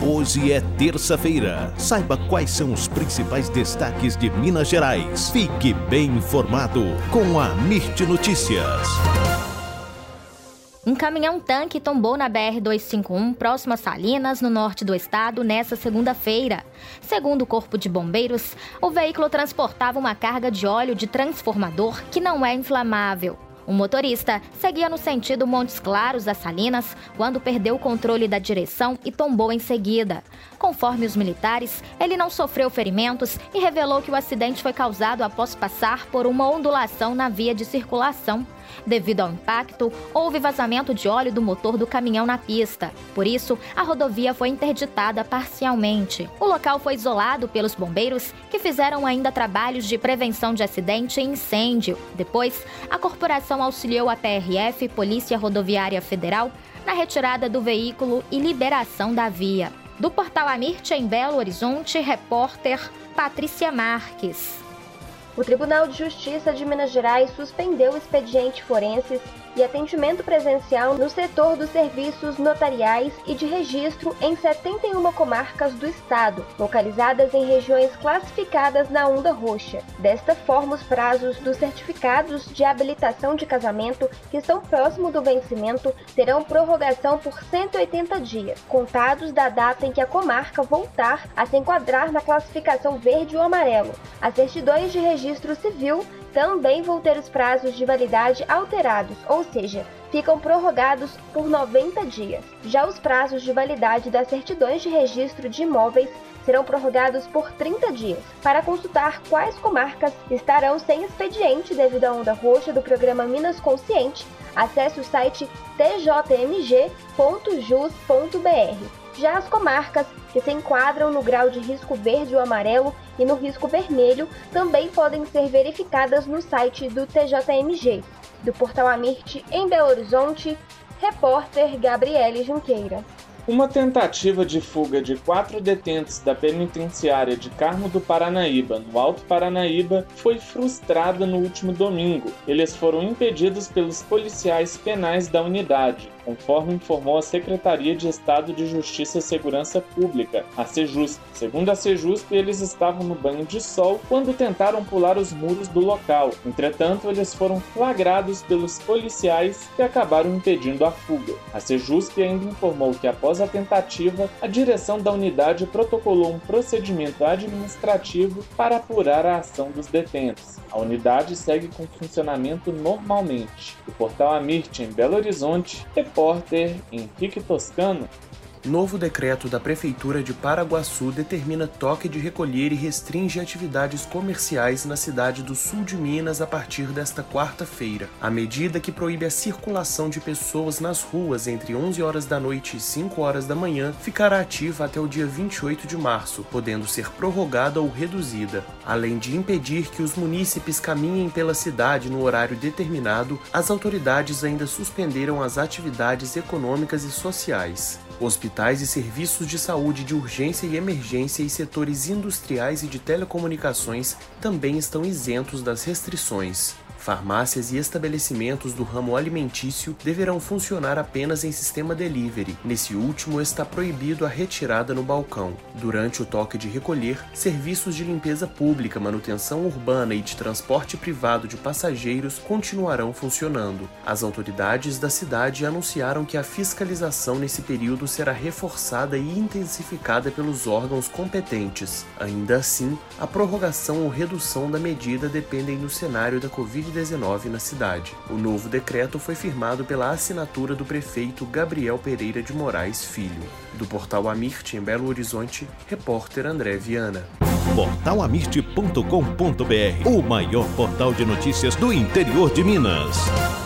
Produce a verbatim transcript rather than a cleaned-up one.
Hoje é terça-feira. Saiba quais são os principais destaques de Minas Gerais. Fique bem informado com a Mirte Notícias. Um caminhão-tanque tombou na B R duzentos e cinquenta e um, próximo a Salinas, no norte do estado, nesta segunda-feira. Segundo o Corpo de Bombeiros, o veículo transportava uma carga de óleo de transformador que não é inflamável. O motorista seguia no sentido Montes Claros a Salinas quando perdeu o controle da direção e tombou em seguida. Conforme os militares, ele não sofreu ferimentos e revelou que o acidente foi causado após passar por uma ondulação na via de circulação. Devido ao impacto, houve vazamento de óleo do motor do caminhão na pista. Por isso, a rodovia foi interditada parcialmente. O local foi isolado pelos bombeiros, que fizeram ainda trabalhos de prevenção de acidente e incêndio. Depois, a corporação auxiliou a P R F, Polícia Rodoviária Federal, na retirada do veículo e liberação da via. Do Portal Amirte, em Belo Horizonte, repórter Patrícia Marques. O Tribunal de Justiça de Minas Gerais suspendeu o expediente forenses e atendimento presencial no setor dos serviços notariais e de registro em setenta e uma comarcas do estado, localizadas em regiões classificadas na onda roxa. Desta forma, os prazos dos certificados de habilitação de casamento que estão próximo do vencimento terão prorrogação por cento e oitenta dias, contados da data em que a comarca voltar a se enquadrar na classificação verde ou amarelo. As certidões de registro civil também vão ter os prazos de validade alterados, ou seja, ficam prorrogados por noventa dias. Já os prazos de validade das certidões de registro de imóveis serão prorrogados por trinta dias. Para consultar quais comarcas estarão sem expediente devido à onda roxa do programa Minas Consciente, acesse o site t j m g ponto jus ponto b r. Já as comarcas que se enquadram no grau de risco verde ou amarelo e no risco vermelho também podem ser verificadas no site do T J M G. Do Portal Amirte, em Belo Horizonte, repórter Gabriele Junqueira. Uma tentativa de fuga de quatro detentos da penitenciária de Carmo do Paranaíba, no Alto Paranaíba, foi frustrada no último domingo. Eles foram impedidos pelos policiais penais da unidade, conforme informou a Secretaria de Estado de Justiça e Segurança Pública, a Sejusp. Segundo a Sejusp, eles estavam no banho de sol quando tentaram pular os muros do local. Entretanto, eles foram flagrados pelos policiais que acabaram impedindo a fuga. A Sejusp ainda informou que após a tentativa, a direção da unidade protocolou um procedimento administrativo para apurar a ação dos detentos. A unidade segue com funcionamento normalmente. O Portal Amirte, em Belo Horizonte, repórter Henrique Toscano. Novo decreto da Prefeitura de Paraguaçu determina toque de recolher e restringe atividades comerciais na cidade do sul de Minas a partir desta quarta-feira. A medida, que proíbe a circulação de pessoas nas ruas entre onze horas da noite e cinco horas da manhã, ficará ativa até o dia vinte e oito de março, podendo ser prorrogada ou reduzida. Além de impedir que os munícipes caminhem pela cidade no horário determinado, as autoridades ainda suspenderam as atividades econômicas e sociais. Hospitais e serviços de saúde de urgência e emergência e setores industriais e de telecomunicações também estão isentos das restrições. Farmácias e estabelecimentos do ramo alimentício deverão funcionar apenas em sistema delivery. Nesse último, está proibido a retirada no balcão. Durante o toque de recolher, serviços de limpeza pública, manutenção urbana e de transporte privado de passageiros continuarão funcionando. As autoridades da cidade anunciaram que a fiscalização nesse período será reforçada e intensificada pelos órgãos competentes. Ainda assim, a prorrogação ou redução da medida dependem do cenário da covid dezenove na cidade. O novo decreto foi firmado pela assinatura do prefeito Gabriel Pereira de Moraes Filho. Do Portal Amirte, em Belo Horizonte, repórter André Viana. portal amirte ponto com ponto b r, o maior portal de notícias do interior de Minas.